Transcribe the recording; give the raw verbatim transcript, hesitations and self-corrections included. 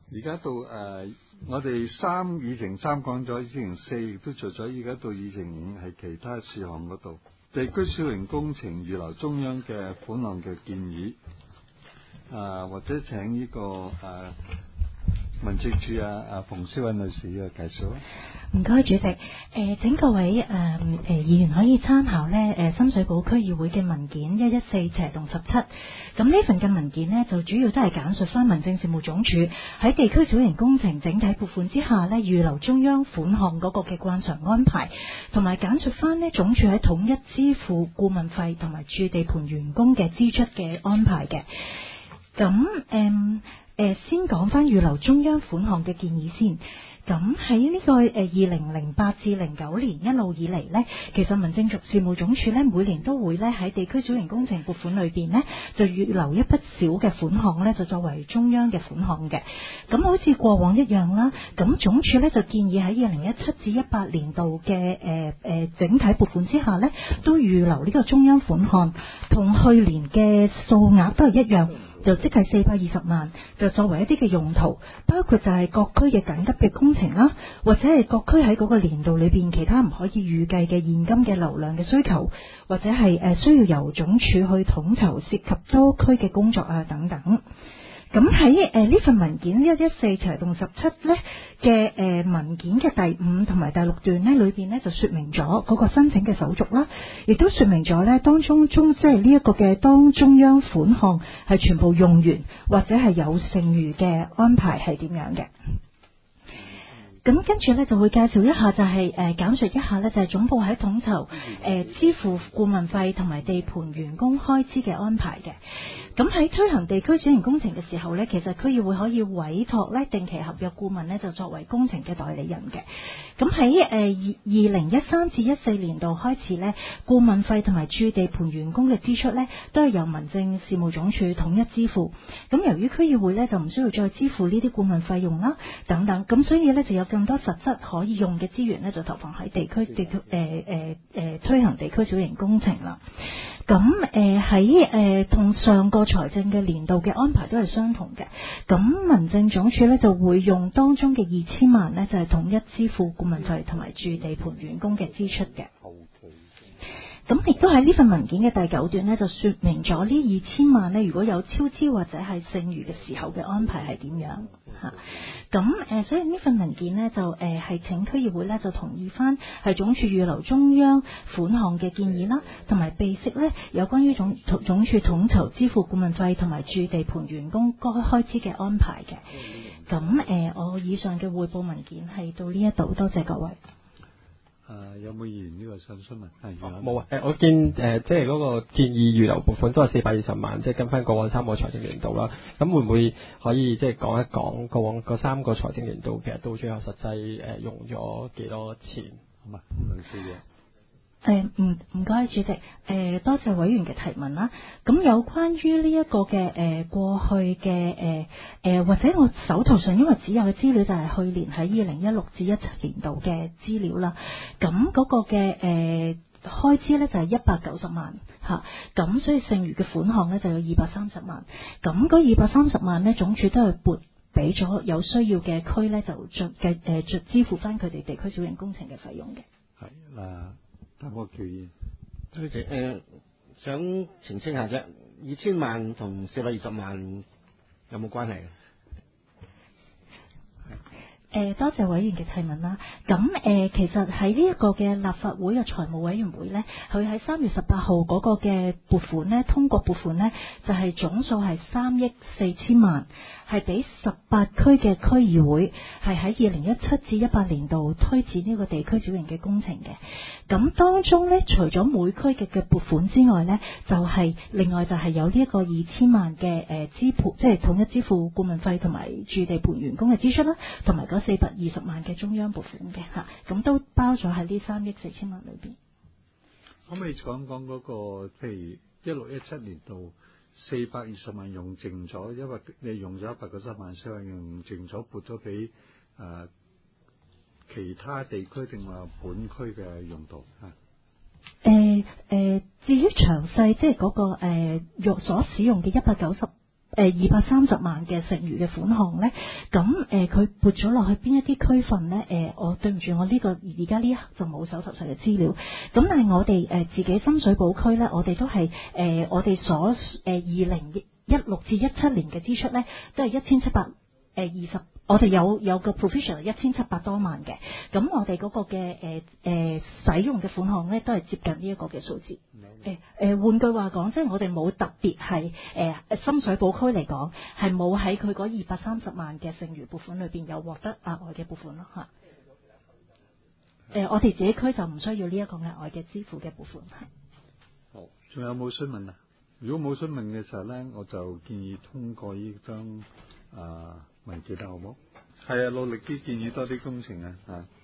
而家到誒、呃，我哋三議程三講咗，議程四亦都做咗，而家到議程五係其他事項嗰度，地區小型工程預留中央嘅款項嘅建議，啊、呃、或者請呢、這個誒、呃、民政處啊啊馮思韻女士嘅介紹啊。 唔該，主席。誒、呃，請各位誒誒、呃、議員可以參考咧誒、呃、深水埗區議會嘅文件一一四斜洞十七。咁呢份嘅文件呢，就主要都係簡述翻民政事務總署喺地區小型工程整體撥款之下呢，預留中央款項嗰個嘅慣常安排，同埋簡述翻呢總署喺統一支付顧問費同埋駐地盤員工嘅支出嘅安排嘅。咁誒誒，先講翻預留中央款項嘅建議先。咁喺呢個誒二零零八至零九年一路以嚟呢，其實民政局事務總署呢，每年都會呢喺地區小型工程撥款裏邊呢，就預留一筆小嘅款項呢，就作為中央嘅款項嘅。咁好似過往一樣啦，咁總署呢，就建議喺二零一七至一八年度嘅誒誒整體撥款之下呢，都預留呢個中央款項，同去年嘅數額都係一樣。就即係四百二十萬，就作為一啲嘅用途，包括就係各區嘅緊急嘅工程啦，或者係各區喺嗰個年度裏邊其他唔可以預計嘅現金嘅流量嘅需求，或者係誒需要由總署去統籌涉及多區嘅工作啊等等。咁喺誒呢份文件一一四斜洞十七咧嘅誒文件嘅第五同埋第六段咧裏邊咧就說明咗嗰個申請嘅手續啦，亦都說明咗咧當中中即係呢一個嘅當中央款項係全部用完或者係有剩餘嘅安排係點樣嘅。咁跟住咧就會介紹一下就係、是、誒、呃、簡述一下咧就係、是、總部喺統籌誒、呃、支付顧問費同埋地盤員工開支嘅安排嘅。咁喺推行地區小型工程嘅時候呢，其實區議會可以委託呢定期合約顧問呢，就作為工程嘅代理人嘅。咁喺誒二二零一三至一四年度開始呢，顧問費同埋駐地盤員工嘅支出呢，都係由民政事務總署統一支付。咁由於區議會呢，就唔需要再支付呢啲顧問費用啦，等等，咁所以呢，就有更多實質可以用嘅資源呢，就投放喺地區地區誒誒誒推行地區小型工程啦。咁誒喺誒同上個財政嘅年度嘅安排都係相同嘅。咁民政總署咧就會用當中嘅二千萬咧，就係統一支付顧問費同埋駐地盤員工嘅支出嘅。咁亦都喺呢份文件嘅第九段呢，就說明咗呢二千萬呢，如果有超支或者係剩餘嘅時候嘅安排係點樣嚇。咁誒、呃，所以呢份文件呢，就誒係、呃、請區議會呢，就同意翻係總署預留中央款項嘅建議啦，同埋備悉呢有關於總總署統籌支付顧問費同埋駐地盤員工該開支嘅安排嘅。咁誒、呃，我以上嘅匯報文件係到呢一度，多謝各位。 誒、呃，有冇議員呢個想詢問？係冇啊！誒、呃，我見誒、呃，即係嗰個建議預留撥款都係四百二十萬，即係跟翻過往三個財政年度啦。咁會唔會可以即係講一講過往嗰三個財政年度，其實到最後實際誒、呃、用咗幾多錢？ 好嘛，兩四嘢。 誒，唔唔該，主席，誒、呃，多謝委員嘅提問啦。咁有關於呢一個嘅誒、呃、過去嘅誒誒，或者我手頭上因為只有嘅資料就係去年喺二零一六至一七年度嘅資料啦。咁嗰個嘅誒、呃、開支咧就係一百九十萬吓，咁、啊、所以剩餘嘅款項咧就有二百三十萬。咁嗰二百三十萬咧，總署都係撥俾咗有需要嘅區咧，就盡嘅誒盡支付翻佢哋地區小型工程嘅費用嘅。 係嗱。答我建議， 對住誒，想澄清下啫，二千萬同四百二十萬有冇關係？ 誒，多謝委員嘅提問啦。咁誒、呃，其實喺呢一個嘅立法會嘅財務委員會呢，佢喺三月十八號嗰個嘅撥款呢，通過撥款呢，就係、是、總數係三億四千萬，係俾十八區嘅區議會，係喺二零一七至一八年度推展呢個地區小型嘅工程嘅。咁當中呢，除咗每區嘅嘅撥款之外呢，就係、是、另外就係有呢一個二千萬嘅誒支付，即係統一支付顧問費同埋駐地盤員工嘅支出啦，同埋四百二十萬嘅中央撥款嘅吓，咁都包咗喺呢三億四千萬裏邊。 可唔可以講講嗰個，譬如一六一七年度四百二十萬用淨咗，因為你用咗一百九十萬，四百用淨咗撥咗俾誒其他地區定話本區嘅用途啊？ 誒誒、呃呃，至於詳細即係嗰個誒用、呃、所使用嘅一百九十。誒、 誒二百三十萬嘅剩餘嘅款項咧，咁誒佢撥咗落去邊一啲區份咧？誒、呃，我對唔住，我呢、這個而家呢一刻就冇手頭上嘅資料。咁但係我哋誒、呃、自己深水埗區咧，我哋都係誒、呃、我哋所誒二零一六至一七年嘅支出咧，都係一千七百誒二十。我哋有有個 provision 一千七百多萬嘅，咁我哋嗰個嘅誒誒使用嘅款項咧，都係接近呢一個嘅數字。誒誒換句話講，即係我哋冇特別係誒深水埗區嚟講，係冇喺佢嗰二百三十萬嘅剩餘撥款裏邊有獲得額外嘅撥款咯嚇。誒、呃，我哋自己區就唔需要呢一個額外嘅支付嘅撥款。 好，仲有冇詢問啊？如果冇詢問嘅時候咧，我就建議通過呢張啊文件啦，好冇？係啊，努力啲建議多啲工程啊，啊！